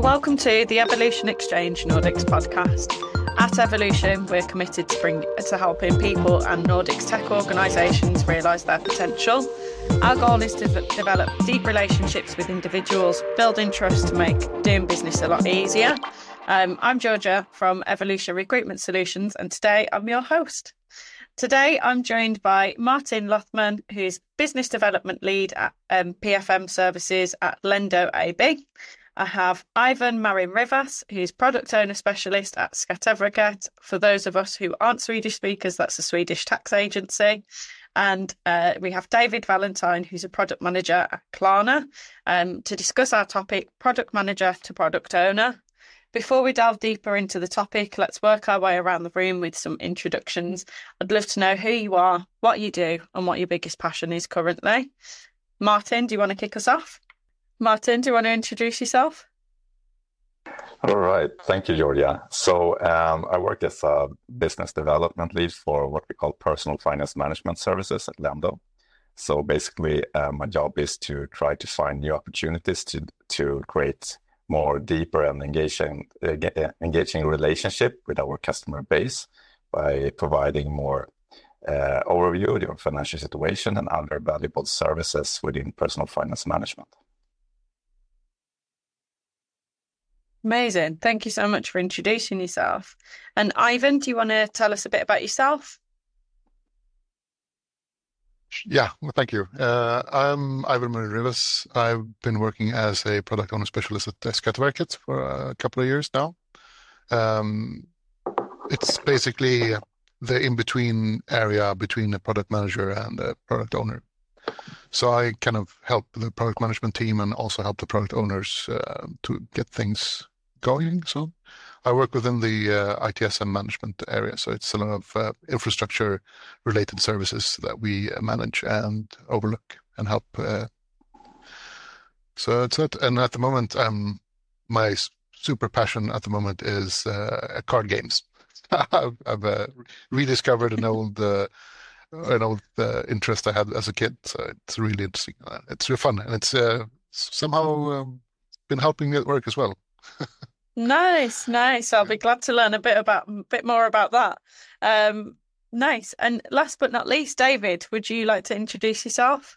Welcome to the Evolution Exchange Nordics podcast. At Evolution, we're committed to helping people and Nordics tech organisations realise their potential. Our goal is to develop deep relationships with individuals, building trust to make doing business a lot easier. I'm Georgia from Evolution Recruitment Solutions, and today I'm your host. Today I'm joined by Martin Lothman, who's Business Development Lead at PFM Services at Lendo AB. I have Ivan Marin Rivas, who's Product Owner Specialist at Skatteverket. For those of us who aren't Swedish speakers, that's a Swedish tax agency. And we have David Valentine, who's a Product Manager at Klarna, to discuss our topic, Product Manager to Product Owner. Before we delve deeper into the topic, let's work our way around the room with some introductions. I'd love to know who you are, what you do, and what your biggest passion is currently. Martin, do you want to kick us off? Martin, do you want to introduce yourself? All right. Thank you, Georgia. So I work as a business development lead for what we call personal finance management services at Lendo. So basically, my job is to try to find new opportunities to create more deeper and engaging relationship with our customer base by providing more overview of your financial situation and other valuable services within personal finance management. Amazing. Thank you so much for introducing yourself. And Ivan, do you want to tell us a bit about yourself? Yeah, well, thank you. I'm Ivan Marin Rivas. I've been working as a product owner specialist at Skatteverket for a couple of years now. It's basically the in-between area between a product manager and a product owner. So I kind of help the product management team and also help the product owners to get things going. So I work within the ITSM management area. So it's a lot of infrastructure related services that we manage and overlook and help. So it's it. And at the moment, my super passion at the moment is card games. I've rediscovered an old interest I had as a kid. So it's really interesting. It's really fun, and it's somehow been helping me at work as well. Nice. I'll be glad to learn a bit more about that. Nice. And last but not least, David, would you like to introduce yourself?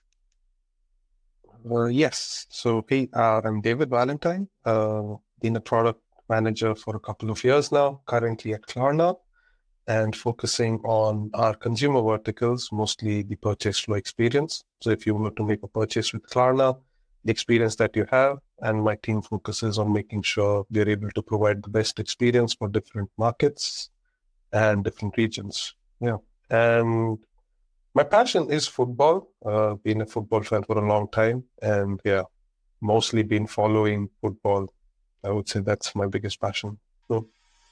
Yes. So I'm David Valentine. Been a product manager for a couple of years now, currently at Klarna, and focusing on our consumer verticals, mostly the purchase flow experience. So if you were to make a purchase with Klarna, the experience that you have, and my team focuses on making sure we're able to provide the best experience for different markets and different regions. Yeah. And my passion is football. Been a football fan for a long time, and mostly been following football. I would say that's my biggest passion. So.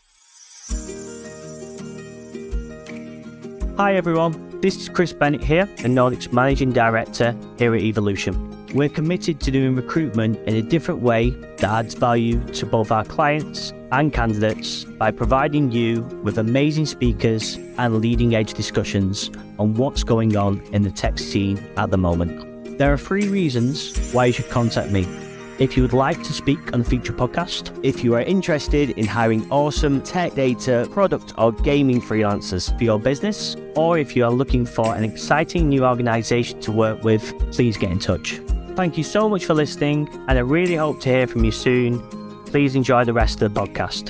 Hi everyone, this is Chris Bennett here, the Nordics Managing Director here at Evolution. We're committed to doing recruitment in a different way that adds value to both our clients and candidates by providing you with amazing speakers and leading edge discussions on what's going on in the tech scene at the moment. There are 3 reasons why you should contact me. If you would like to speak on a future podcast, if you are interested in hiring awesome tech data, product or gaming freelancers for your business, or if you are looking for an exciting new organization to work with, please get in touch. Thank you so much for listening, and I really hope to hear from you soon. Please enjoy the rest of the podcast.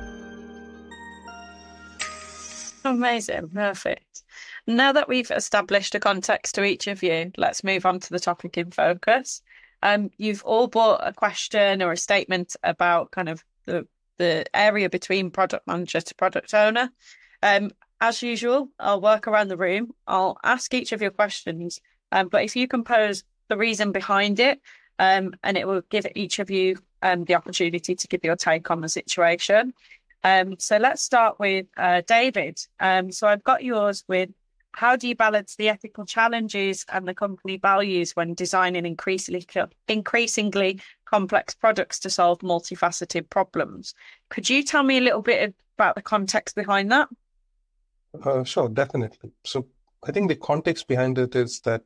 Amazing. Perfect. Now that we've established a context to each of you, let's move on to the topic in focus. You've all brought a question or a statement about kind of the area between product manager to product owner. As usual, I'll work around the room. I'll ask each of your questions, but if you compose the reason behind it, and it will give each of you the opportunity to give your take on the situation. So let's start with David. So I've got yours with, how do you balance the ethical challenges and the company values when designing increasingly complex products to solve multifaceted problems? Could you tell me a little bit about the context behind that? Sure, definitely. So I think the context behind it is that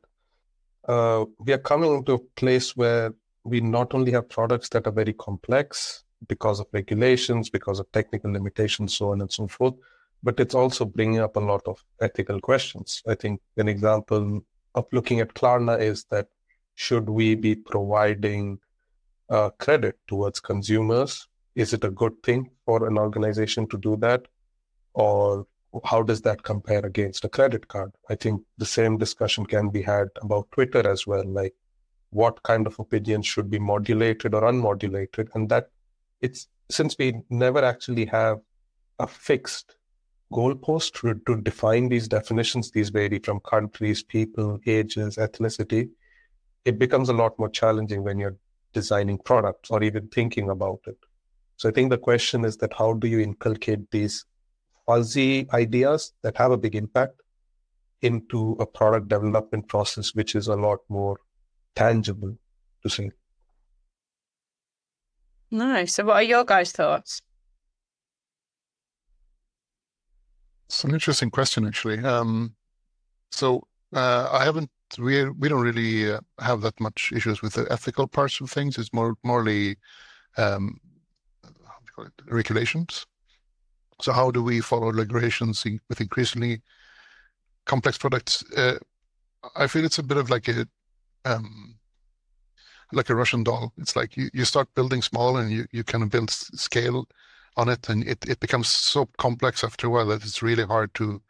we are coming into a place where we not only have products that are very complex, because of regulations, because of technical limitations, so on and so forth. But it's also bringing up a lot of ethical questions. I think an example of looking at Klarna is that should we be providing credit towards consumers? Is it a good thing for an organization to do that? Or how does that compare against a credit card? I think the same discussion can be had about Twitter as well, like what kind of opinions should be modulated or unmodulated. And that it's, since we never actually have a fixed goalpost to define these definitions, these vary from countries, people, ages, ethnicity, it becomes a lot more challenging when you're designing products or even thinking about it. So I think the question is that how do you inculcate these fuzzy ideas that have a big impact into a product development process, which is a lot more tangible to say. Nice. So what are your guys' thoughts? It's an interesting question, actually. I haven't. We don't really have that much issues with the ethical parts of things. It's morely how do you call it, regulations. So how do we follow regulations with increasingly complex products? I feel it's a bit of like a Russian doll. It's like you start building small and you kind of build scale on it, and it becomes so complex after a while that it's really hard to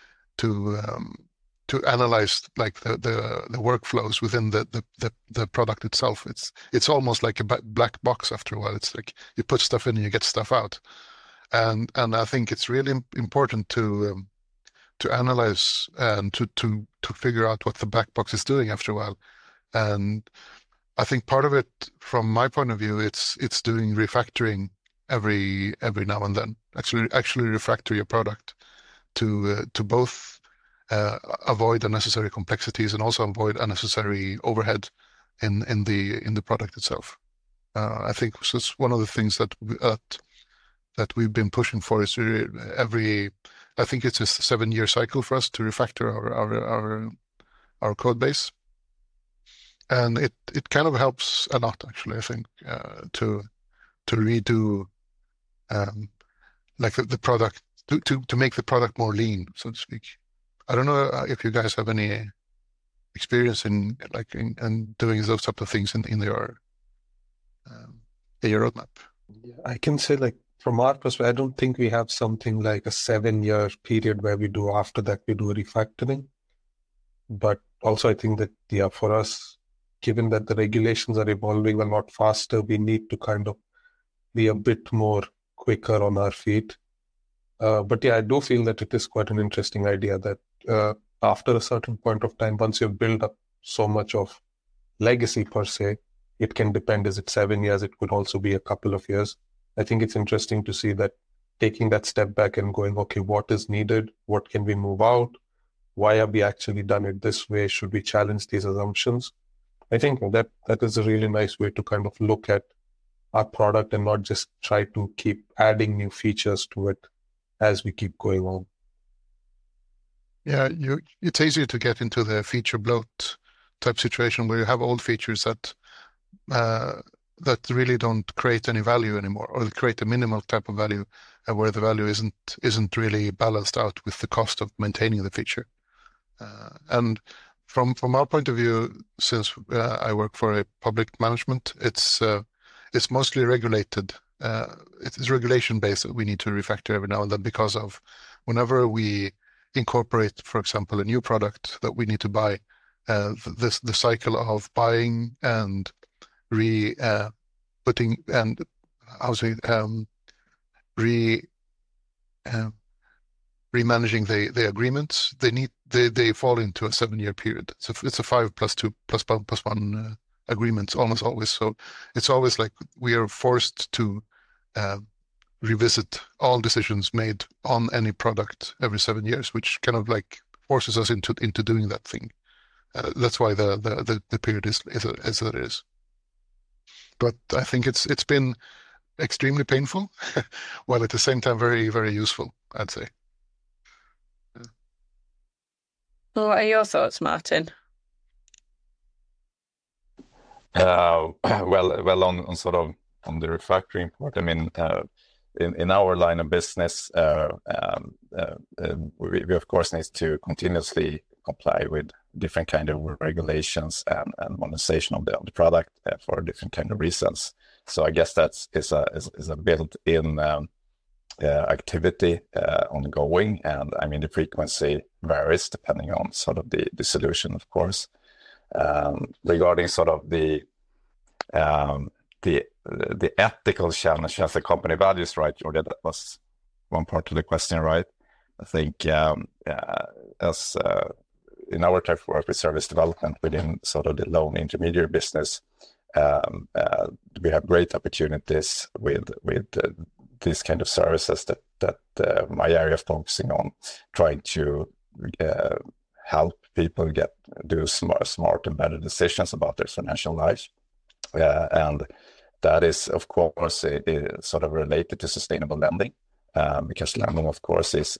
analyze like the workflows within the product itself. It's almost like a black box after a while. It's like you put stuff in and you get stuff out, and I think it's really important to analyze and to figure out what the black box is doing after a while. And I think part of it, from my point of view, it's doing refactoring every now and then. Actually refactor your product to both avoid unnecessary complexities and also avoid unnecessary overhead in the product itself. I think this is one of the things that we've been pushing for is I think it's a 7-year cycle for us to refactor our code base. And it kind of helps a lot, actually, I think, to redo like the product, to make the product more lean, so to speak. I don't know if you guys have any experience in doing those type of things in your roadmap. Yeah, I can say, like, from our perspective, I don't think we have something like a 7-year period where we do after that we do refactoring. But also I think that, for us, given that the regulations are evolving a lot faster, we need to kind of be a bit more quicker on our feet. But I do feel that it is quite an interesting idea that after a certain point of time, once you've built up so much of legacy per se, it can depend, is it 7 years? It could also be a couple of years. I think it's interesting to see that taking that step back and going, okay, what is needed? What can we move out? Why have we actually done it this way? Should we challenge these assumptions? I think that is a really nice way to kind of look at our product and not just try to keep adding new features to it as we keep going on. Yeah, it's easier to get into the feature bloat type situation where you have old features that really don't create any value anymore, or create a minimal type of value, where the value isn't really balanced out with the cost of maintaining the feature. And from our point of view, since I work for a public management, it's mostly regulated. It's regulation based that we need to refactor every now and then, because of whenever we incorporate, for example, a new product that we need to buy, the cycle of buying and putting and remanaging the agreements, they fall into a 7-year period. So it's a 5 + 2 + 1 agreements almost always. So it's always like we are forced to revisit all decisions made on any product every 7 years, which kind of like forces us into doing that thing. That's why the period is as it is. But I think it's been extremely painful, while at the same time very, very useful, I'd say. Well, what are your thoughts, Martin? Well, on sort of the refactoring part, I mean, in our line of business, we of course need to continuously comply with different kind of regulations and monetization of the product for different kind of reasons. So I guess that is a built-in activity ongoing, and I mean the frequency varies depending on sort of the solution, of course. Regarding sort of the ethical challenge as the company values, right, Georgia? That was one part of the question, right? I think as in our type of work with service development within sort of the loan intermediary business, we have great opportunities with these kind of services that my area of focusing on, trying to help people do smart and better decisions about their financial life, and that is of course sort of related to sustainable lending, because lending of course is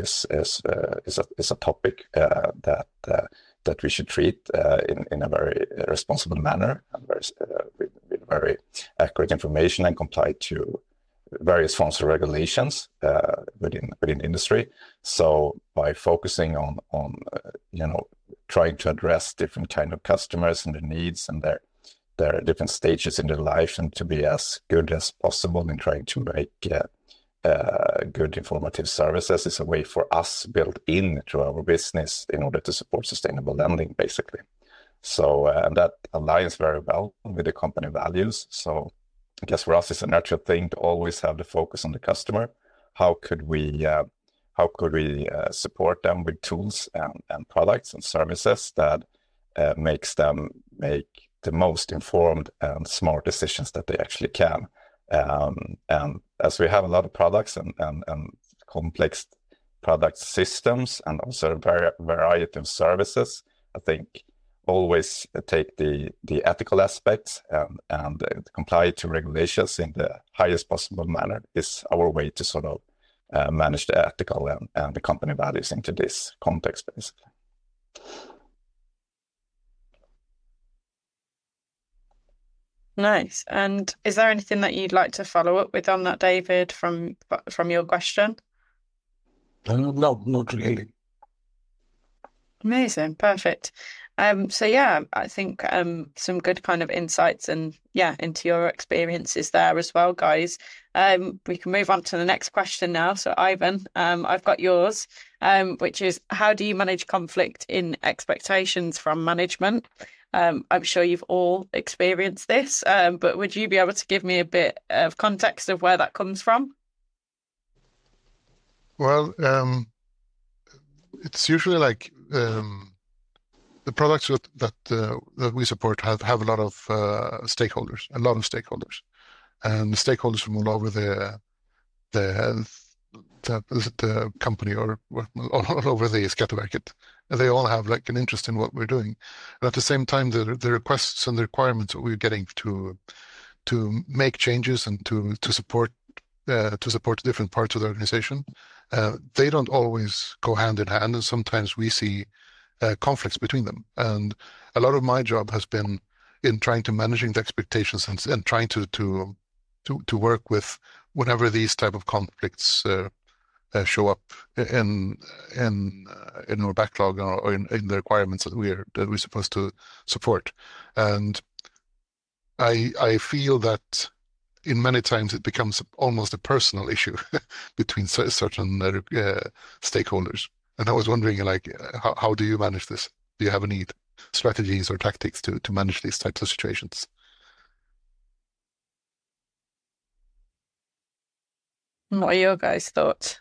a topic that we should treat in a very responsible manner and with very accurate information and comply to various forms of regulations within the industry. So by focusing on trying to address different kind of customers and their needs and their different stages in their life, and to be as good as possible in trying to make good informative services, is a way for us built into our business in order to support sustainable lending, basically. So and that aligns very well with the company values. So I guess for us it's a natural thing to always have the focus on the customer. How could we support them with tools and products and services that makes them make the most informed and smart decisions that they actually can. And as we have a lot of products and complex product systems and also a variety of services, I think always take the ethical aspects and comply to regulations in the highest possible manner is our way to sort of manage the ethical and the company values into this context, basically. Nice. And is there anything that you'd like to follow up with on that, David, from your question? No, not really. Amazing. Perfect. So yeah, I think some good kind of insights and into your experiences there as well, guys. We can move on to the next question now. So Ivan, I've got yours, which is, how do you manage conflict in expectations from management? I'm sure you've all experienced this, but would you be able to give me a bit of context of where that comes from? Well, it's usually like the products that we support have a lot of stakeholders, and stakeholders from all over the company or all over the Skatteverket. They all have like an interest in what we're doing, and at the same time, the requests and the requirements that we're getting to make changes and to support different parts of the organization, they don't always go hand in hand, and sometimes we see conflicts between them. And a lot of my job has been in trying to managing the expectations and trying to work with whenever these type of conflicts show up in our backlog or in the requirements that we're supposed to support. And I feel that in many times it becomes almost a personal issue between certain stakeholders. And I was wondering, like, how do you manage this? Do you have any strategies or tactics to manage these types of situations? What are your guys' thoughts?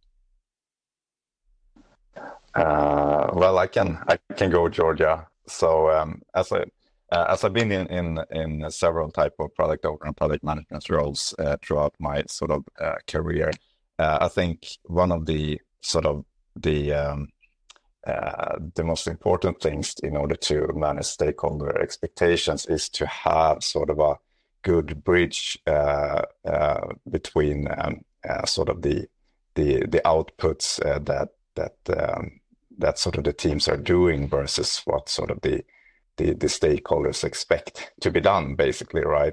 Well, I can go, Georgia. So as I've been in several type of product owner and product management roles throughout my sort of career, I think one of the sort of the most important things in order to manage stakeholder expectations is to have sort of a good bridge between sort of the outputs that sort of the teams are doing versus what sort of the stakeholders expect to be done, basically, right?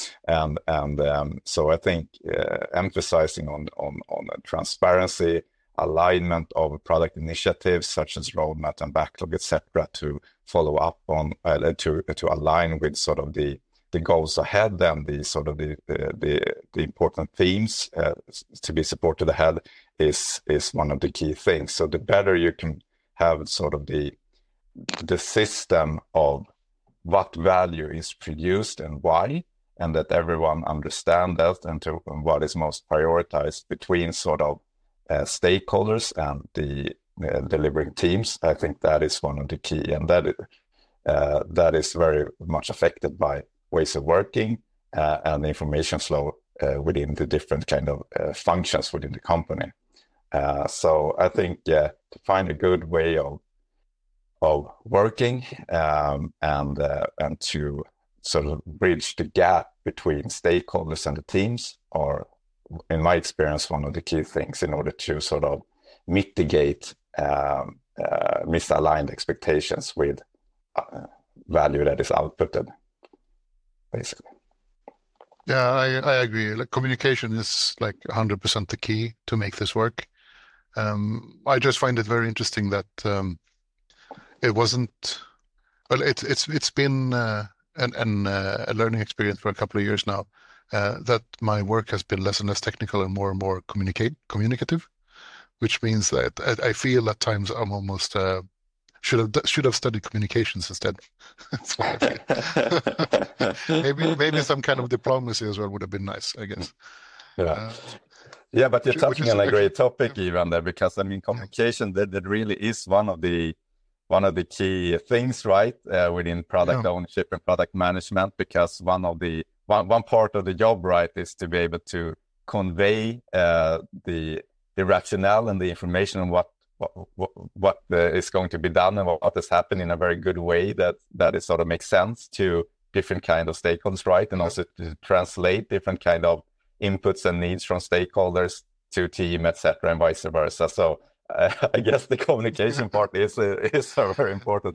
So I think emphasizing on transparency, alignment of product initiatives such as roadmap and backlog, etc., to follow up on to align with sort of the goals ahead and the important themes to be supported ahead is one of the key things. So the better you can have sort of the system of what value is produced and why, and that everyone understands that, and what is most prioritized between sort of stakeholders and the delivering teams. I think that is one of the key, and that is very much affected by ways of working and the information flow within the different kind of functions within the company. So I think to find a good way of working and to sort of bridge the gap between stakeholders and the teams are, in my experience, one of the key things in order to sort of mitigate misaligned expectations with value that is outputted, basically. Yeah, I agree. Like, communication is like 100% the key to make this work. I just find it very interesting that it wasn't. Well, it's been a learning experience for a couple of years now. That my work has been less and less technical and more communicative, which means that I feel at times I'm almost should have studied communications instead. That's what I feel. maybe some kind of diplomacy as well would have been nice, I guess. Yeah, but you're touching on a great topic, Ivan, there, because I mean, communication that really is one of the key things, right, within product ownership and product management, because one part of the job, right, is to be able to convey the rationale and the information on what is going to be done and what has happened in a very good way that it sort of makes sense to different kind of stakeholders, right, and also to translate different kind of inputs and needs from stakeholders to team, etc., and vice versa. So I guess the communication part is very important.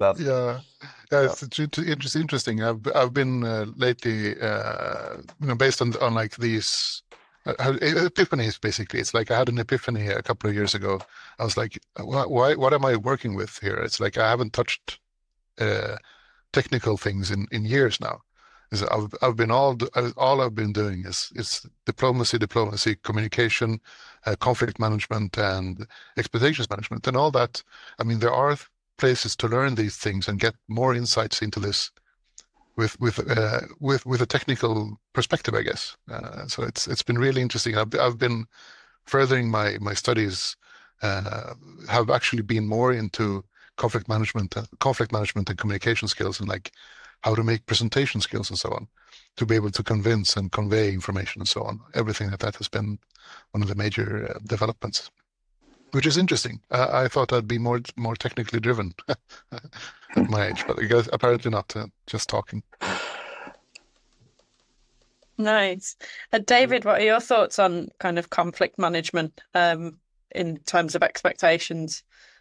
It's interesting. I've been lately, based on like these epiphanies. Basically, it's like I had an epiphany a couple of years ago. I was like, what am I working with here? It's like I haven't touched technical things in years now. I've been all I've been doing is diplomacy, communication, conflict management, and expectations management, and all that. I mean, there are places to learn these things and get more insights into this with a technical perspective, I guess. So it's been really interesting. I've been furthering my studies. Have actually been more into conflict management and communication skills, and like how to make presentation skills and so on, to be able to convince and convey information and so on. Everything that has been one of the major developments, which is interesting. I thought I'd be more technically driven at my age, but I guess apparently not. Just talking. Nice. David, what are your thoughts on kind of conflict management in terms of expectations?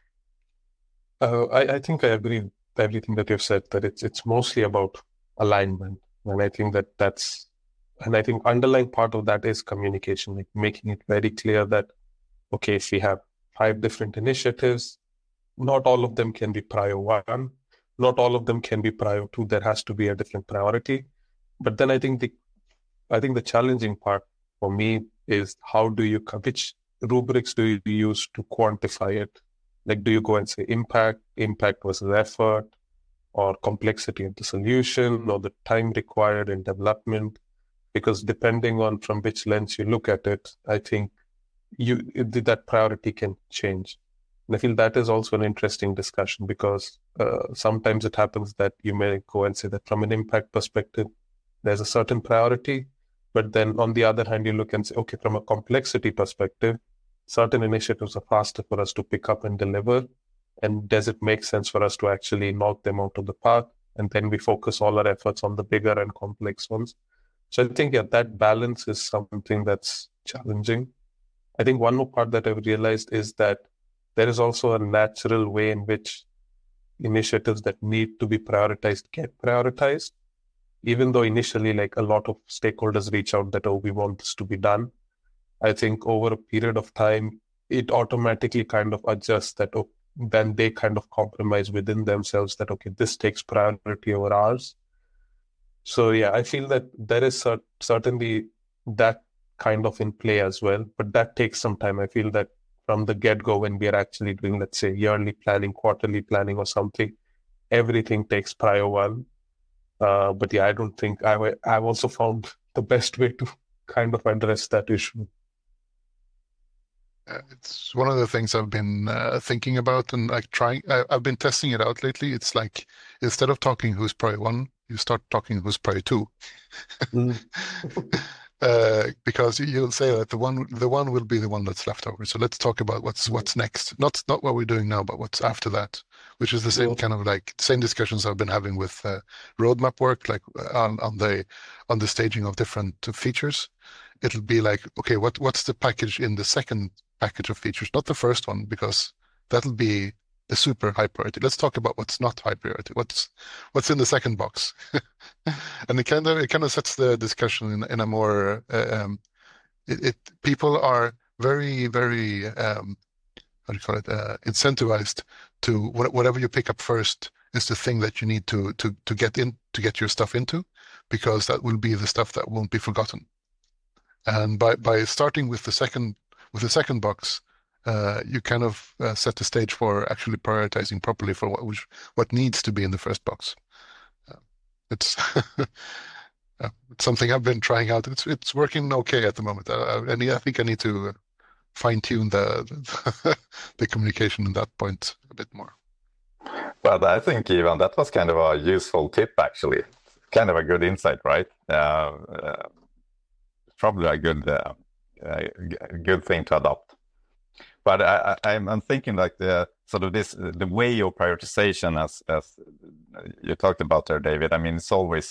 I think I agree with everything that you've said, that it's mostly about alignment. And I think I think underlying part of that is communication, like making it very clear that, okay, if we have 5 different initiatives, not all of them can be prio 1, not all of them can be prio 2. There has to be a different priority. But then I think the challenging part for me is which rubrics do you use to quantify it? Like, do you go and say impact versus effort, or complexity of the solution, or the time required in development? Because depending on from which lens you look at it, I think that priority can change. And I feel that is also an interesting discussion, because sometimes it happens that you may go and say that from an impact perspective, there's a certain priority, but then on the other hand, you look and say, okay, from a complexity perspective, certain initiatives are faster for us to pick up and deliver. And does it make sense for us to actually knock them out of the park? And then we focus all our efforts on the bigger and complex ones. So I think, that balance is something that's challenging. I think one more part that I've realized is that there is also a natural way in which initiatives that need to be prioritized get prioritized, even though initially like a lot of stakeholders reach out that, oh, we want this to be done. I think over a period of time, it automatically kind of adjusts that, oh, then they kind of compromise within themselves that, okay, this takes priority over ours. So yeah, I feel that there is certainly that kind of in play as well, but that takes some time. I feel that from the get-go, when we are actually doing, let's say, yearly planning, quarterly planning or something, everything takes prior one. But yeah, I don't think I've also found the best way to kind of address that issue. It's one of the things I've been thinking about and like trying. I've been testing it out lately. It's like instead of talking who's priority one, you start talking who's priority two. Because you'll say that the one will be the one that's left over. So let's talk about what's next. Not what we're doing now, but what's after that, which is the same kind of like same discussions I've been having with roadmap work, like on the staging of different features. It'll be like, okay, what's the package in the second package of features, not the first one, because that'll be the super high priority. Let's talk about what's not high priority. What's in the second box, and it kind of sets the discussion in a more. People are very very how do you call it, incentivized to whatever you pick up first is the thing that you need to get your stuff into, because that will be the stuff that won't be forgotten. And by starting with the second box, you kind of set the stage for actually prioritizing properly for what needs to be in the first box. It's it's something I've been trying out. It's working okay at the moment. I think I need to fine tune the communication in that point a bit more. But I think even that was kind of a useful tip, actually. Kind of a good insight, right? Probably a good thing to adopt. But I'm thinking like the way of prioritization, as you talked about there, David. I mean, it's always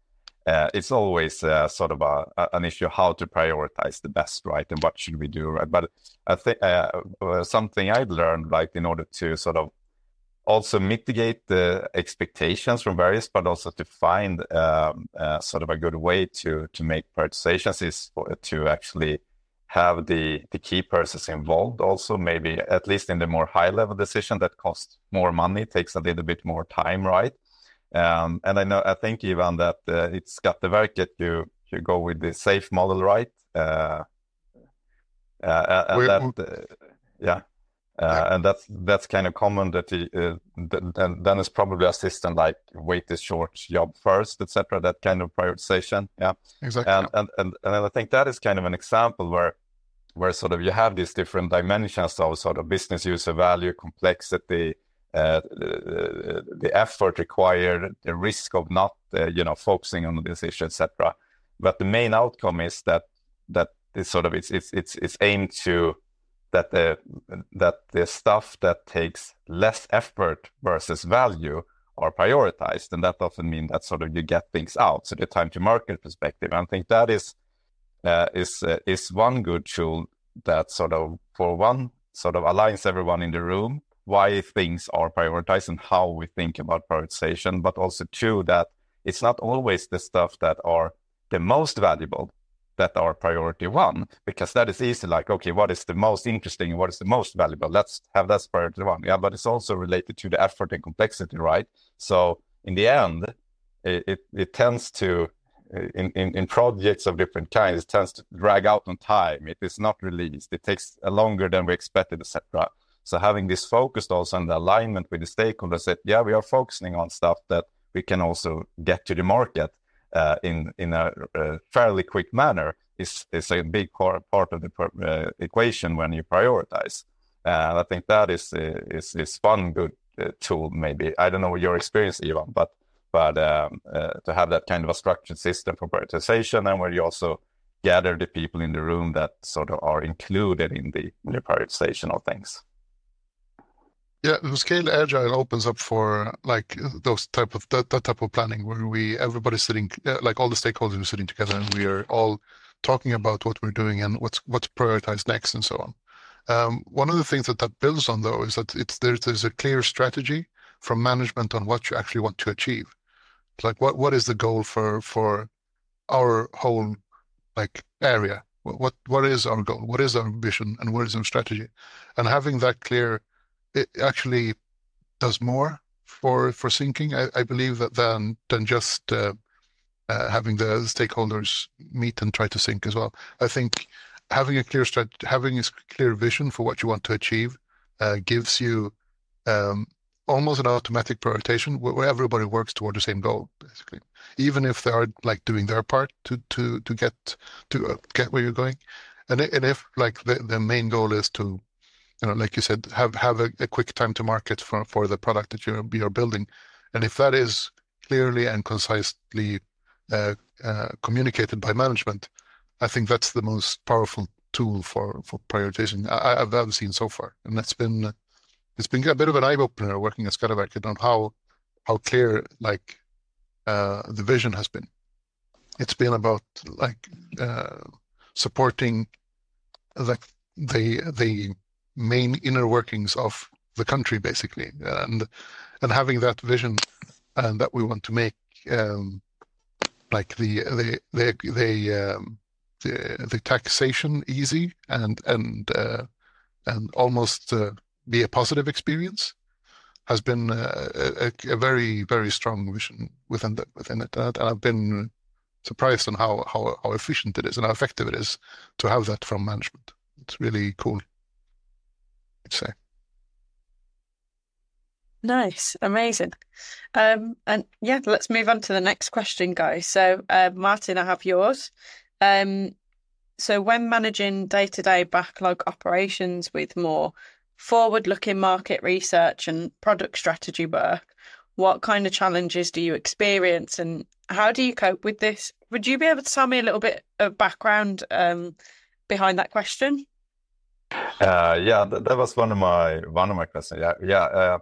sort of an issue how to prioritize the best, right? And what should we do, right? But I think something I'd learned, like in order to sort of also mitigate the expectations from various, but also to find sort of a good way to make prioritizations is to actually have the key persons involved also, maybe at least in the more high level decision that costs more money, takes a little bit more time, right? And I think even that it's Skatteverket, you go with the SAFE model, right? And that's kind of common that then it's probably a system like wait this short job first, etc. That kind of prioritization, yeah, exactly. And I think that is kind of an example where sort of you have these different dimensions of sort of business user value, complexity, the effort required, the risk of not focusing on this issue, etc. But the main outcome is that it's sort of it's aimed to that the stuff that takes less effort versus value are prioritized, and that often means that sort of you get things out. So the time to market perspective, I think that is one good tool that sort of for one sort of aligns everyone in the room why things are prioritized and how we think about prioritization, but also two, that it's not always the stuff that are the most valuable that are priority one, because that is easy, like, okay, what is the most interesting and what is the most valuable? Let's have that priority one. Yeah, but it's also related to the effort and complexity, right? So in the end, it tends to, in projects of different kinds, it tends to drag out on time. It is not released. It takes longer than we expected, etc. So having this focused also on the alignment with the stakeholders, that, yeah, we are focusing on stuff that we can also get to the market in a fairly quick manner is a big part of the equation when you prioritize. I think that is one good tool. Maybe I don't know your experience, Ivan, but to have that kind of a structured system for prioritization, and where you also gather the people in the room that sort of are included in the prioritization of things. Yeah, the Scale Agile opens up for like those that type of planning where everybody's sitting, like all the stakeholders are sitting together, and we are all talking about what we're doing and what's prioritized next and so on. One of the things that builds on, though, is that there's a clear strategy from management on what you actually want to achieve. Like what is the goal for our whole like area? What is our goal? What is our vision, and what is our strategy? And having that clear, it actually does more for syncing, I believe, that than just having the stakeholders meet and try to sync as well. I think having a clear strategy, having a clear vision for what you want to achieve, gives you almost an automatic prioritization where everybody works toward the same goal, basically, even if they are like doing their part to get where you're going. And if like the main goal is to, like you said, have a quick time to market for the product that you're building, and if that is clearly and concisely communicated by management, I think that's the most powerful tool for prioritization I've ever seen so far, and it's been a bit of an eye opener working at Skadeverket on how clear like the vision has been. It's been about like supporting like the main inner workings of the country, basically, and having that vision, and that we want to make like the taxation easy and almost be a positive experience, has been a very, very strong vision within it. And I've been surprised on how efficient it is and how effective it is to have that from management. It's really cool, I'd say. Nice, amazing. And yeah, let's move on to the next question, guys. So Martin, I have yours. So when managing day-to-day backlog operations with more forward-looking market research and product strategy work, what kind of challenges do you experience and how do you cope with this? Would you be able to tell me a little bit of background behind that question? Yeah, that was one of my questions. Yeah.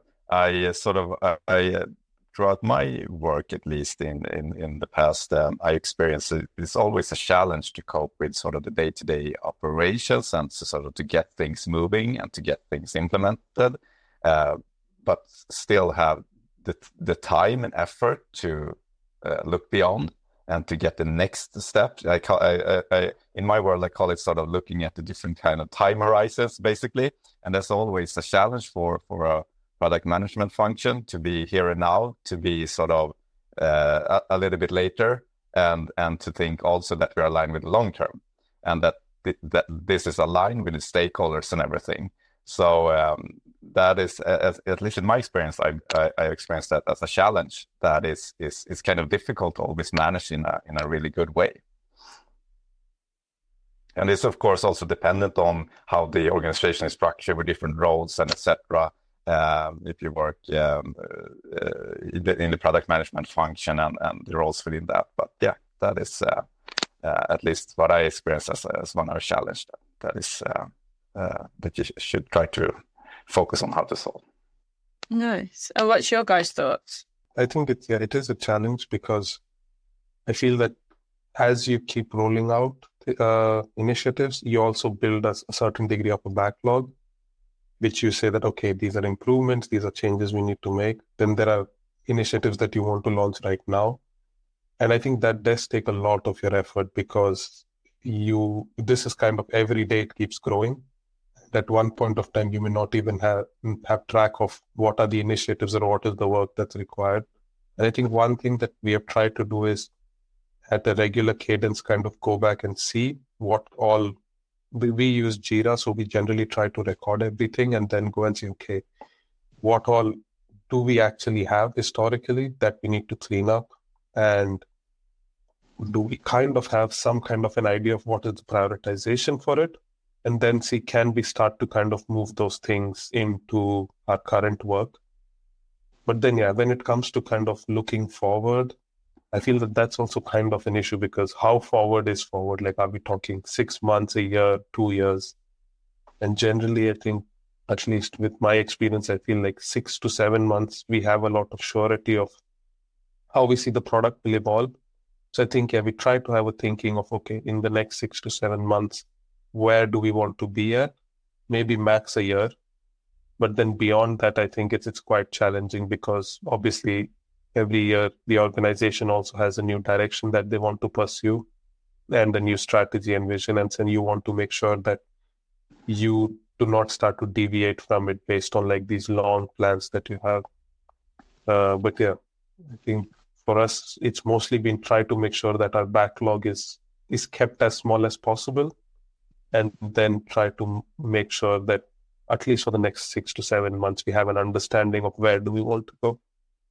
I throughout my work, at least in the past, I experienced it's always a challenge to cope with sort of the day-to-day operations and to get things moving and to get things implemented, but still have the time and effort to look beyond and to get the next step. I in my world, I call it sort of looking at the different kind of time horizons, basically, and there's always a challenge for a product management function to be here and now, to be sort of a little bit later, and to think also that we're aligned with the long term, and that this is aligned with the stakeholders and everything. So that is, at least in my experience, I experienced that as a challenge that is kind of difficult to always manage in a really good way. And it's of course also dependent on how the organization is structured with different roles and etc. If you work in the product management function and the roles within that. But yeah, that is at least what I experienced as one of our challenge that you should try to focus on how to solve. Nice. And what's your guys' thoughts? I think it is a challenge because I feel that as you keep rolling out initiatives, you also build a certain degree of a backlog, which you say that, okay, these are improvements, these are changes we need to make. Then there are initiatives that you want to launch right now. And I think that does take a lot of your effort because this is kind of every day it keeps growing. At one point of time, you may not even have track of what are the initiatives or what is the work that's required. And I think one thing that we have tried to do is at a regular cadence kind of go back and see what all we use Jira, so we generally try to record everything and then go and say, okay, what all do we actually have historically that we need to clean up? And do we kind of have some kind of an idea of what is the prioritization for it? And then see, can we start to kind of move those things into our current work? But then, yeah, when it comes to kind of looking forward, I feel that that's also kind of an issue because how forward is forward? Like, are we talking 6 months, a year, 2 years? And generally, I think, at least with my experience, I feel like 6 to 7 months, we have a lot of surety of how we see the product will evolve. So I think, yeah, we try to have a thinking of, okay, in the next 6 to 7 months, where do we want to be at? Maybe max a year. But then beyond that, I think it's quite challenging because obviously every year the organization also has a new direction that they want to pursue and a new strategy and vision. And so you want to make sure that you do not start to deviate from it based on like these long plans that you have. But yeah, I think for us, it's mostly been try to make sure that our backlog is kept as small as possible, and then try to make sure that at least for the next 6 to 7 months, we have an understanding of where do we want to go.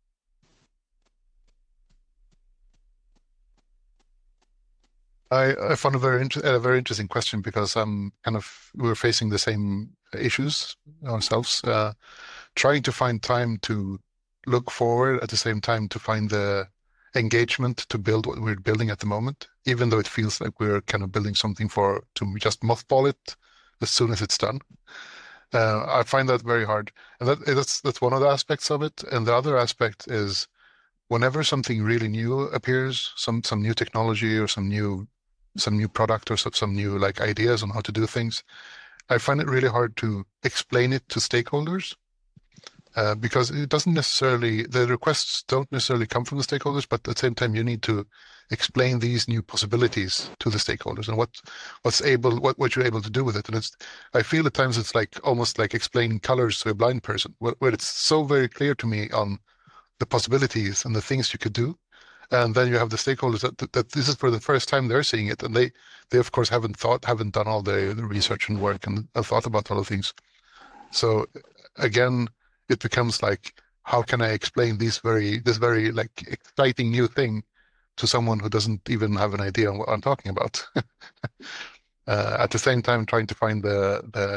I found a very interesting question because we're facing the same issues ourselves, trying to find time to look forward at the same time to find the engagement to build what we're building at the moment, even though it feels like we're kind of building something to just mothball it as soon as it's done. I find that very hard, and that's one of the aspects of it. And the other aspect is whenever something really new appears, some new technology or some new product or some new like ideas on how to do things, I find it really hard to explain it to stakeholders. Because it doesn't necessarily, the requests don't necessarily come from the stakeholders, but at the same time, you need to explain these new possibilities to the stakeholders and what you're able to do with it. And I feel at times it's like almost like explaining colors to a blind person, where it's so very clear to me on the possibilities and the things you could do. And then you have the stakeholders that this is for the first time they're seeing it. And they of course haven't done all the research and work and thought about all the things. So again, it becomes like, how can I explain this very like exciting new thing to someone who doesn't even have an idea on what I'm talking about? At the same time, trying to find the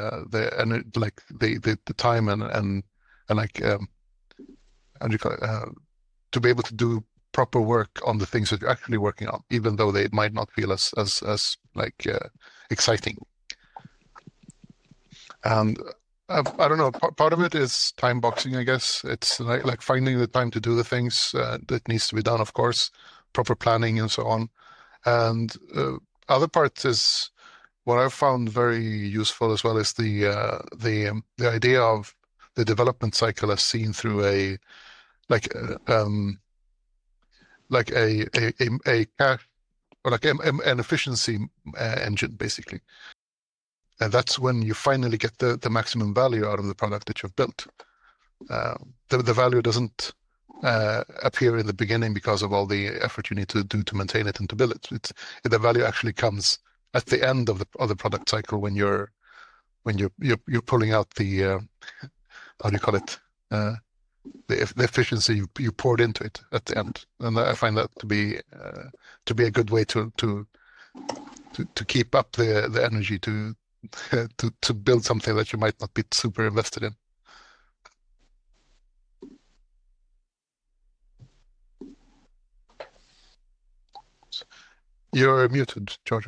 time and like how do you call it, to be able to do proper work on the things that you're actually working on, even though they might not feel as like exciting. And I don't know. Part of it is time boxing, I guess. It's like finding the time to do the things that needs to be done, of course, proper planning and so on. And other part is what I've found very useful as well is the idea of the development cycle as seen through a cache or like an efficiency engine, basically. And that's when you finally get the maximum value out of the product that you've built. The value doesn't appear in the beginning because of all the effort you need to do to maintain it and to build it. The value actually comes at the end of the product cycle when you're pulling out the how do you call it, the efficiency you poured into it at the end. And I find that to be a good way to keep up the energy to build something that you might not be super invested in. You're muted, Georgia.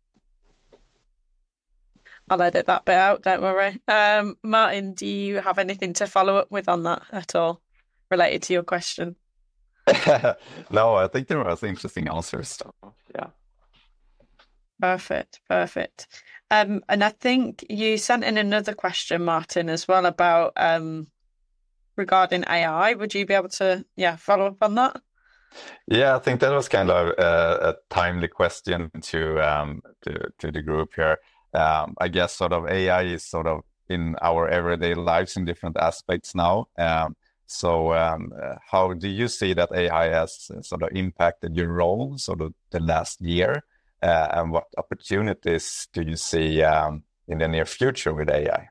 I'll edit that bit out, don't worry. Martin, do you have anything to follow up with on that at all, related to your question? No, I think there was interesting answers. Yeah. Perfect. And I think you sent in another question, Martin, as well about regarding AI. Would you be able to, follow up on that? Yeah, I think that was kind of a timely question to the group here. I guess sort of AI is sort of in our everyday lives in different aspects now. So how do you see that AI has sort of impacted your role sort of the last year? And what opportunities do you see in the near future with AI?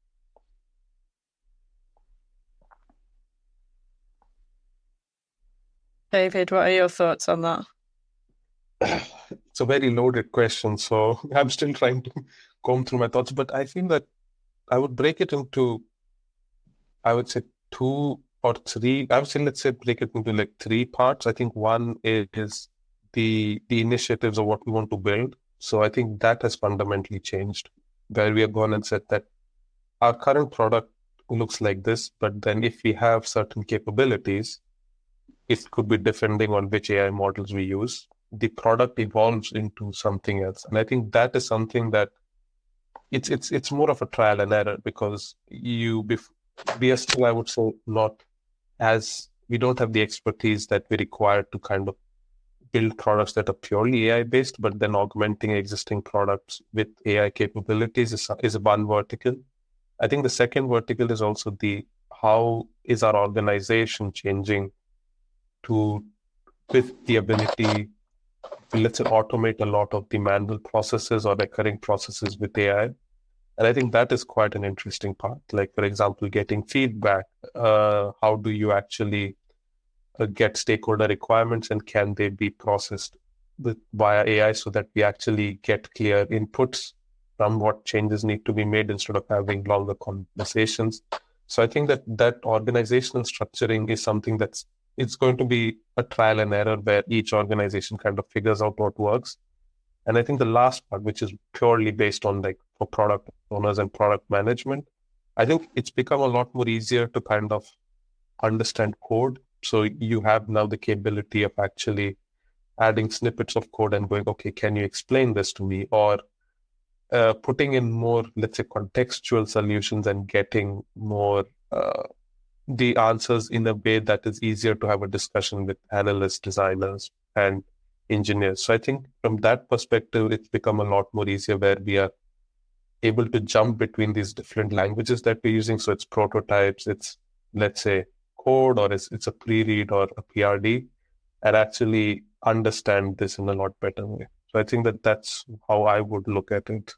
David, what are your thoughts on that? It's a very loaded question, so I'm still trying to comb through my thoughts. But I feel that I would break it into, I would say 2 or 3. I would say, let's say, break it into like 3 parts. I think one is the initiatives of what we want to build. So I think that has fundamentally changed, where we have gone and said that our current product looks like this, but then if we have certain capabilities, it could be depending on which AI models we use, the product evolves into something else. And I think that is something that it's more of a trial and error, because we are still, I would say, not as, we don't have the expertise that we require to kind of build products that are purely AI based, but then augmenting existing products with AI capabilities is one vertical. I think the second vertical is also how is our organization changing with the ability to, let's say, automate a lot of the manual processes or recurring processes with AI. And I think that is quite an interesting part. Like, for example, getting feedback. How do you actually get stakeholder requirements, and can they be processed via AI so that we actually get clear inputs from what changes need to be made instead of having longer conversations. So I think that organizational structuring is something it's going to be a trial and error where each organization kind of figures out what works. And I think the last part, which is purely based on like for product owners and product management, I think it's become a lot more easier to kind of understand code. So you have now the capability of actually adding snippets of code and going, okay, can you explain this to me? Or putting in more, let's say, contextual solutions and getting more the answers in a way that is easier to have a discussion with analysts, designers, and engineers. So I think from that perspective, it's become a lot more easier where we are able to jump between these different languages that we're using. So it's prototypes, it's, let's say, code, or it's a pre-read or a PRD, and actually understand this in a lot better way. So I think that's how I would look at it.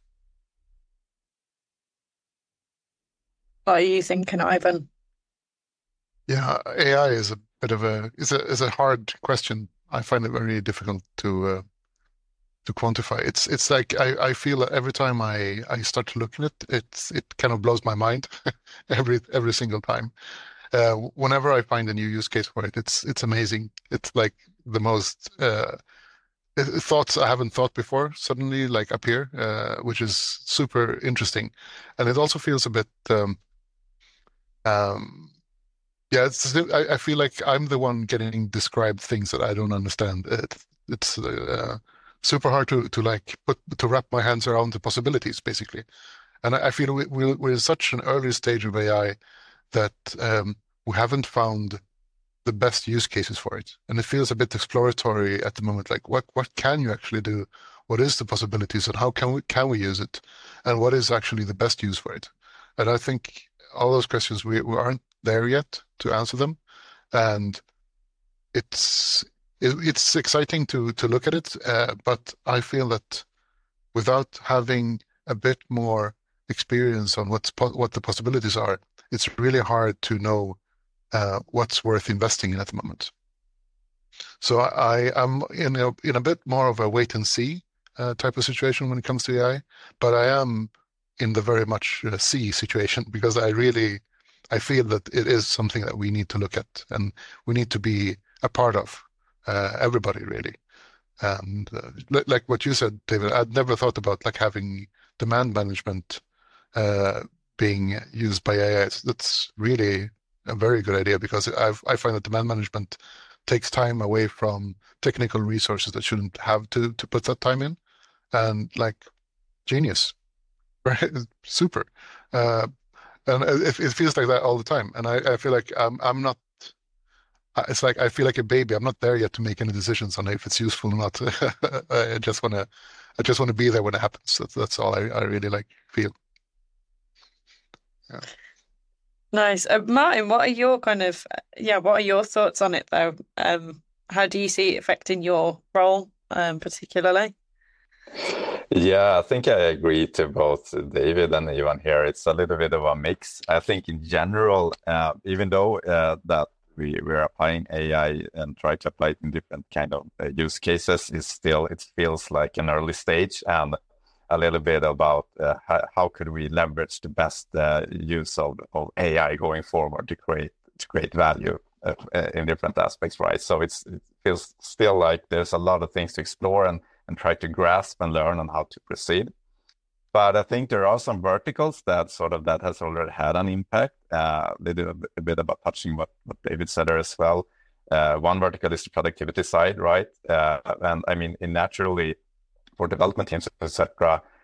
What are you thinking, Ivan? Yeah, AI is a bit of is a hard question. I find it very difficult to quantify. It's like I feel that every time I start to look at it, it kind of blows my mind every single time. Whenever I find a new use case for it, it's amazing. It's like the most thoughts I haven't thought before suddenly like appear, which is super interesting, and it also feels a bit. Yeah, I feel like I'm the one getting described things that I don't understand. It's super hard to wrap my hands around the possibilities, basically. And I feel we're in such an early stage of AI that we haven't found the best use cases for it, and it feels a bit exploratory at the moment. Like, what can you actually do? What is the possibilities, and how can we use it, and what is actually the best use for it? And I think all those questions we aren't there yet to answer them, and it's exciting to look at it, but I feel that without having a bit more experience on what the possibilities are, it's really hard to know what's worth investing in at the moment. So I am in a bit more of a wait and see type of situation when it comes to AI, but I am in the very much see situation, because I feel that it is something that we need to look at and we need to be a part of, everybody really. And like what you said, David, I'd never thought about like having demand management being used by AI. That's really a very good idea, because I find that demand management takes time away from technical resources that shouldn't have to put that time in, and like genius, right? Super. And it feels like that all the time. And I feel like I'm not, it's like I feel like a baby. I'm not there yet to make any decisions on if it's useful or not. I just want to be there when it happens. That's all I really like feel. Yeah. Nice. Martin, what are your thoughts on it though? How do you see it affecting your role particularly? Yeah, I think I agree to both David and Ivan here. It's a little bit of a mix. I think in general, even though that we're applying AI and try to apply it in different kind of use cases, it feels like an early stage, and a little bit about how could we leverage the best use of AI going forward to create value in different aspects, right? So it feels still like there's a lot of things to explore and try to grasp and learn on how to proceed. But I think there are some verticals that has already had an impact. They did a bit about touching what David said there as well. One vertical is the productivity side, right? And I mean, naturally, for development teams, etc.,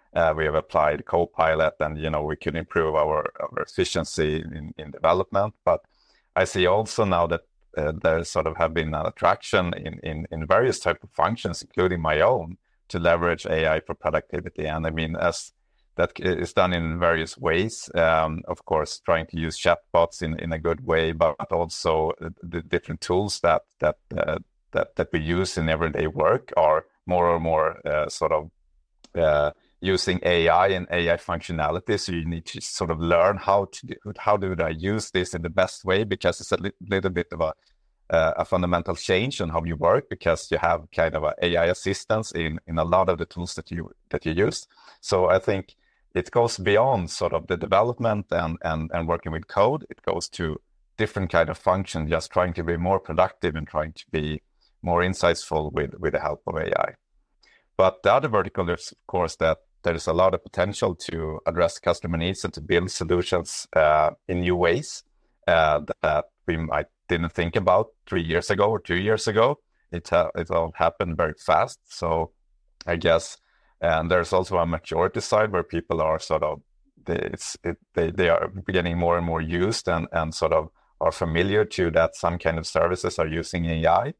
We have applied Copilot, and we could improve our efficiency in development. But I see also now that there sort of have been an attraction in various type of functions, including my own, to leverage AI for productivity. And I mean, as that is done in various ways, of course, trying to use chatbots in a good way, but also the different tools that we use in everyday work are more and more sort of using AI and AI functionality. So you need to sort of learn how do I use this in the best way, because it's a little bit of a fundamental change on how you work, because you have kind of a AI assistance in a lot of the tools that you use. So I think it goes beyond sort of the development and working with code. It goes to different kind of function, just trying to be more productive and trying to be more insightful with the help of AI. But the other vertical is, of course, that there is a lot of potential to address customer needs and to build solutions in new ways that we might didn't think about 3 years ago or 2 years ago. It all happened very fast. So I guess, and there's also a maturity side where people are sort of they are getting more and more used and sort of are familiar to that some kind of services are using AI,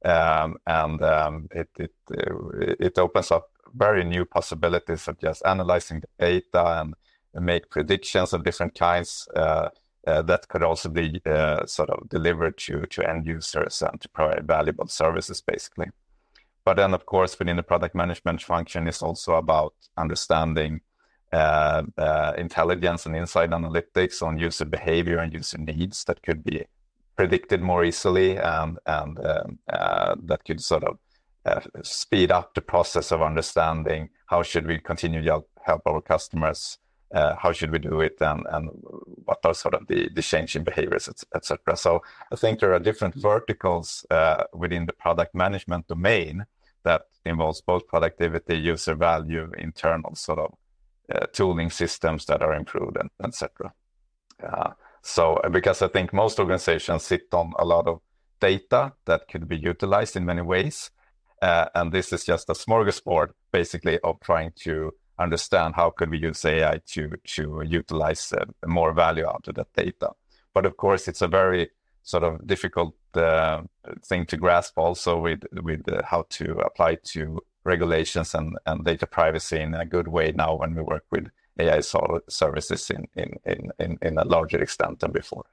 it opens up very new possibilities of just analyzing the data and make predictions of different kinds that could also be sort of delivered to end users and to provide valuable services, basically. But then, of course, within the product management function is also about understanding intelligence and insight analytics on user behavior and user needs that could be predicted more easily, and that could sort of speed up the process of understanding how should we continue to help our customers, how should we do it, and what are sort of the change in behaviors, etc. So I think there are different verticals within the product management domain that involves both productivity, user value, internal sort of tooling systems that are improved, and etc. So because I think most organizations sit on a lot of data that could be utilized in many ways, and this is just a smorgasbord, basically, of trying to understand how could we use AI to utilize more value out of that data. But of course, it's a very sort of difficult thing to grasp also with how to apply to regulations and data privacy in a good way now when we work with AI services in a larger extent than before.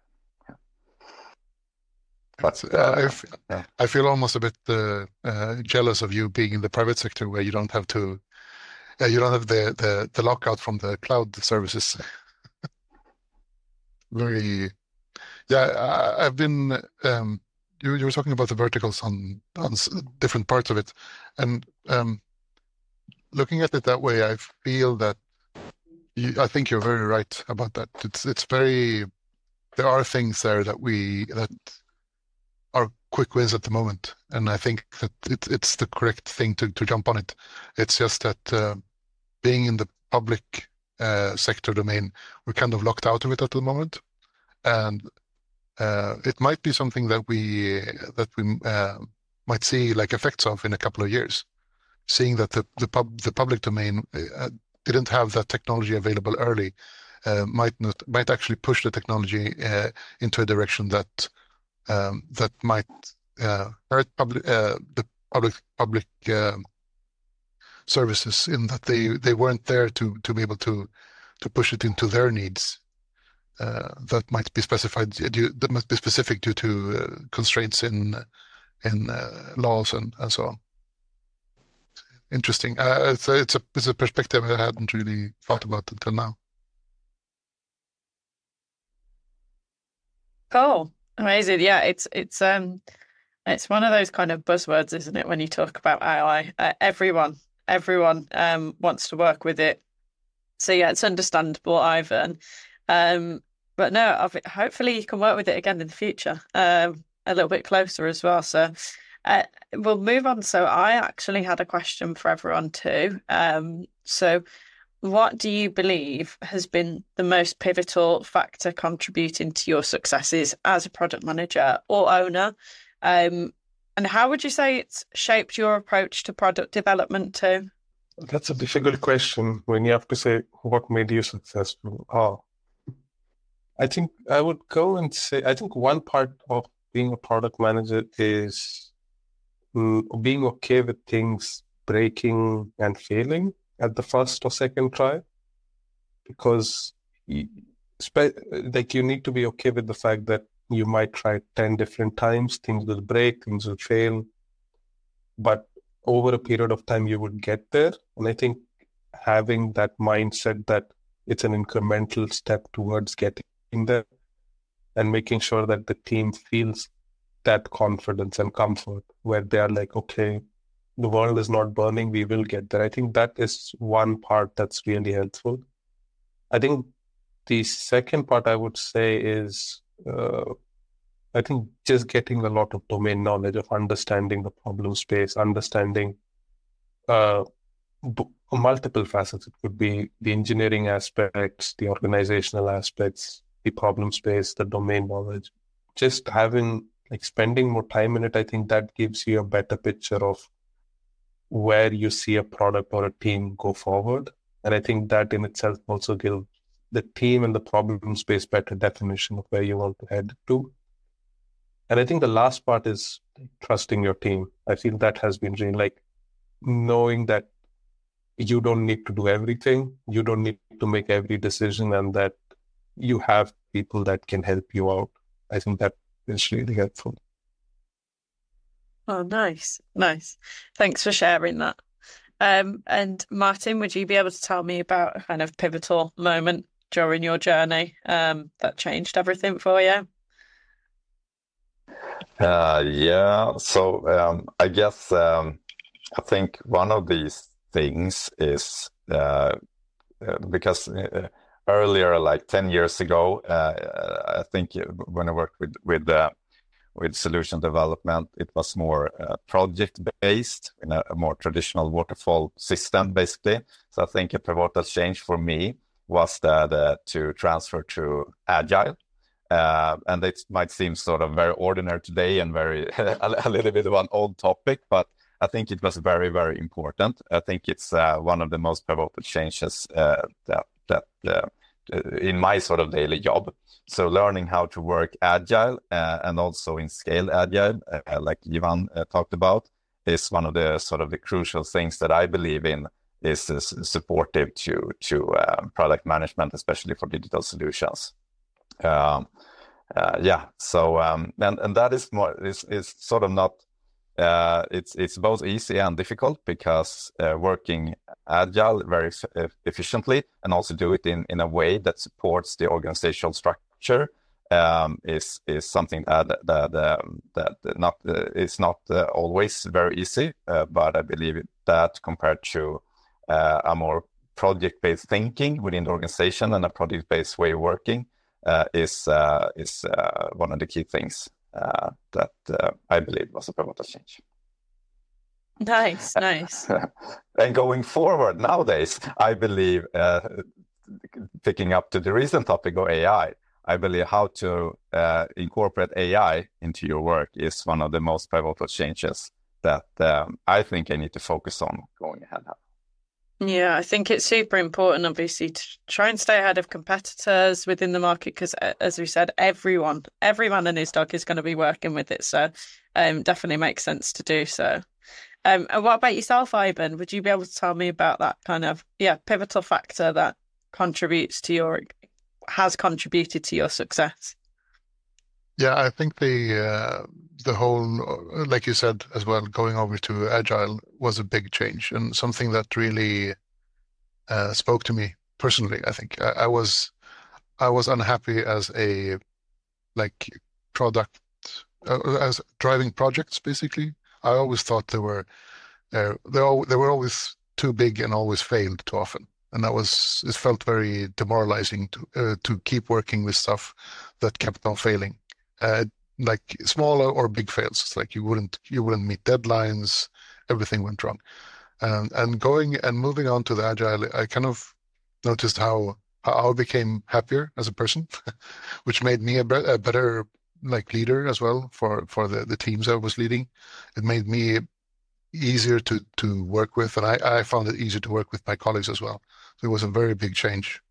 But I feel almost a bit jealous of you being in the private sector where you don't have to. You don't have the lockout from the cloud services. I've been. You were talking about the verticals on different parts of it, and looking at it that way, I feel that I think you're very right about that. It's very. There are things there that are quick wins at the moment, and I think that it's the correct thing to jump on it. It's just that being in the public sector domain, we're kind of locked out of it at the moment, and it might be something that we might see like effects of in a couple of years, seeing that the public domain didn't have that technology available early, might actually push the technology into a direction that might hurt the public services, in that they weren't there to be able to push it into their needs. That might be specified. That must be specific due to constraints in laws and so on. Interesting. It's a perspective I hadn't really thought about until now. Cool. Amazing. Yeah, it's one of those kind of buzzwords, isn't it? When you talk about AI, everyone wants to work with it. So yeah, it's understandable, Ivan. But no, hopefully you can work with it again in the future, a little bit closer as well. So we'll move on. So I actually had a question for everyone too. So what do you believe has been the most pivotal factor contributing to your successes as a product manager or owner? And how would you say it's shaped your approach to product development too? That's a difficult question when you have to say what made you successful. I think I would go and say, I think one part of being a product manager is being okay with things breaking and failing at the first or second try, because you need to be okay with the fact that you might try 10 different times, things will break, things will fail, but over a period of time, you would get there. And I think having that mindset that it's an incremental step towards getting there and making sure that the team feels that confidence and comfort where they are like, okay, the world is not burning, we will get there. I think that is one part that's really helpful. I think the second part I would say is, I think just getting a lot of domain knowledge of understanding the problem space, understanding multiple facets. It could be the engineering aspects, the organizational aspects, the problem space, the domain knowledge. Just spending more time in it, I think that gives you a better picture of where you see a product or a team go forward. And I think that in itself also gives the team and the problem space better definition of where you want to head to. And I think the last part is trusting your team. I feel that has been really knowing that you don't need to do everything. You don't need to make every decision, and that you have people that can help you out. I think that is really helpful. Oh, nice. Thanks for sharing that. And Martin, would you be able to tell me about a kind of pivotal moment during your journey that changed everything for you? Yeah. So I guess I think one of these things is because earlier, like 10 years ago, I think when I worked with solution development, it was more project-based in a more traditional waterfall system, basically. So I think a pivotal change for me was that to transfer to Agile. And it might seem sort of very ordinary today and very a little bit of an old topic, but I think it was very, very important. I think it's one of the most pivotal changes that in my sort of daily job. So learning how to work Agile and also in scale Agile, like Ivan talked about, is one of the sort of the crucial things that I believe in is supportive to product management, especially for digital solutions. So and that is more is sort of not it's both easy and difficult, because working Agile very efficiently and also do it in a way that supports the organizational structure is something that is not always very easy, but I believe that compared to a more project-based thinking within the organization and a project-based way of working is one of the key things that I believe was a pivotal change. Nice. And going forward nowadays, I believe, picking up to the recent topic of AI, I believe how to incorporate AI into your work is one of the most pivotal changes that I think I need to focus on going ahead. Yeah, I think it's super important, obviously, to try and stay ahead of competitors within the market, because, as we said, every man and his dog is going to be working with it. So definitely makes sense to do so. And what about yourself, Ivan? Would you be able to tell me about that kind of pivotal factor that has contributed to your success? Yeah, I think the whole, like you said as well, going over to Agile was a big change and something that really spoke to me personally. I think I was unhappy as a product as driving projects. Basically, I always thought they were always too big and always failed too often, and it felt very demoralizing to keep working with stuff that kept on failing. Like small or big fails. It's like you wouldn't meet deadlines, everything went wrong. And going and moving on to the Agile, I kind of noticed how I became happier as a person, which made me a better leader as well for the teams I was leading. It made me easier to work with, and I found it easier to work with my colleagues as well. So it was a very big change.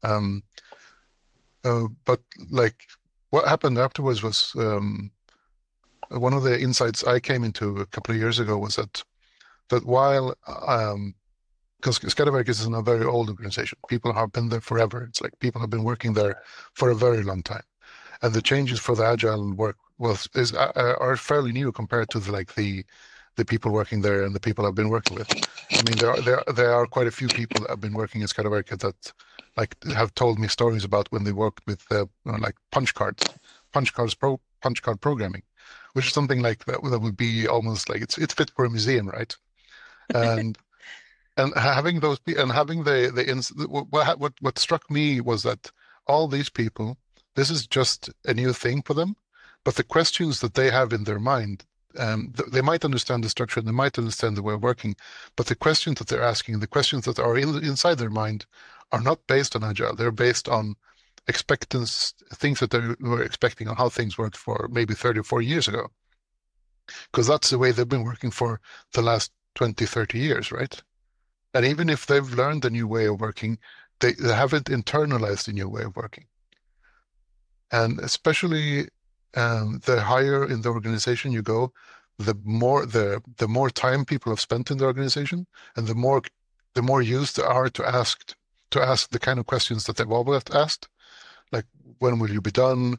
But like what happened afterwards was one of the insights I came into a couple of years ago was that while because Scatterwork is a very old organization, people have been there forever. It's like people have been working there for a very long time, and the changes for the agile work are fairly new compared to the people working there and the people I've been working with. I mean, there are quite a few people that have been working in Scatterwork that like have told me stories about when they worked with like punch card programming, which is something like that would be almost like it's fit for a museum, right? And and having those and having what struck me was that all these people, this is just a new thing for them, but the questions that they have in their mind, they might understand the structure, they might understand the way of working, but the questions that they're asking, the questions that are inside their mind, are not based on agile. They're based on expectance, things that they were expecting on how things worked for maybe 30 or 40 years ago, because that's the way they've been working for the last 20, 30 years, right? And even if they've learned a new way of working, they haven't internalized the new way of working. And especially the higher in the organization you go, the more time people have spent in the organization, and the more used they are to ask the kind of questions that they've always asked, like when will you be done?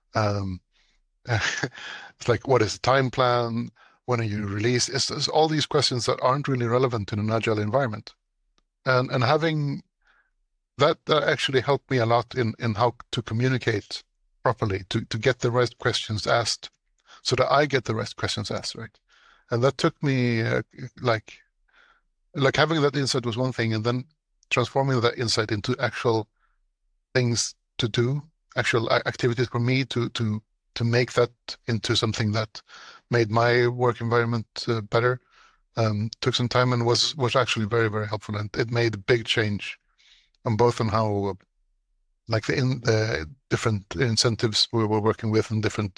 It's like, what is the time plan? When are you released? It's all these questions that aren't really relevant in an agile environment, and having that actually helped me a lot in how to communicate properly, to get the right questions asked, so that I get the right questions asked, right? And that took me like having that insight was one thing, and then transforming that insight into actual things to do, actual activities for me to make that into something that made my work environment better. Took some time and was actually very, very helpful, and it made a big change on how like the different incentives we were working with and different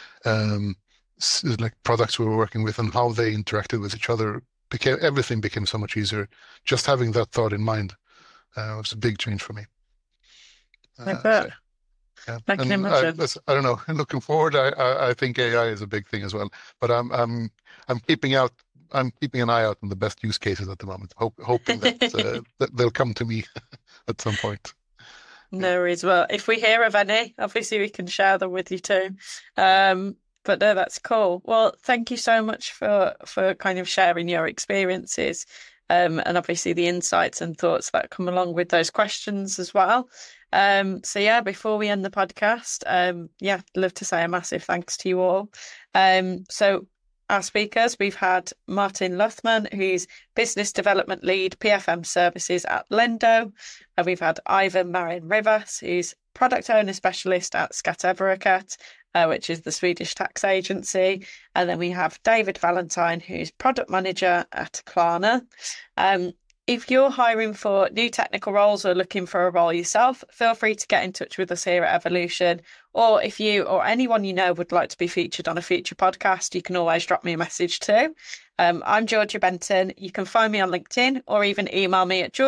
like products we were working with and how they interacted with each other. Everything became so much easier. Just having that thought in mind was a big change for me. Like that. Yeah. I can imagine. I don't know. Looking forward, I think AI is a big thing as well. But I'm keeping an eye out on the best use cases at the moment, hoping that, that they'll come to me at some point. No worries. Well, if we hear of any, obviously we can share them with you too. But no, that's cool. Well, thank you so much for kind of sharing your experiences, and obviously the insights and thoughts that come along with those questions as well. So yeah, before we end the podcast, I'd love to say a massive thanks to you all. So our speakers, we've had Martin Luthman, who's Business Development Lead, PFM Services at Lendo. And we've had Ivan Marin Rivas, who's Product Owner Specialist at Skatteverket, which is the Swedish tax agency. And then we have David Valentine, who's Product Manager at Klarna. If you're hiring for new technical roles or looking for a role yourself, feel free to get in touch with us here at Evolution. Or if you or anyone you know would like to be featured on a future podcast, you can always drop me a message too. I'm Georgia Benton. You can find me on LinkedIn or even email me at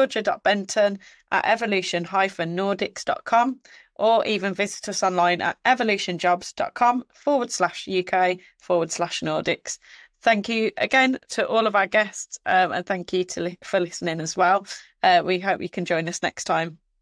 georgia.benton@evolution-nordics.com, or even visit us online at evolutionjobs.com/UK/Nordics. Thank you again to all of our guests, and thank you for listening as well. We hope you can join us next time.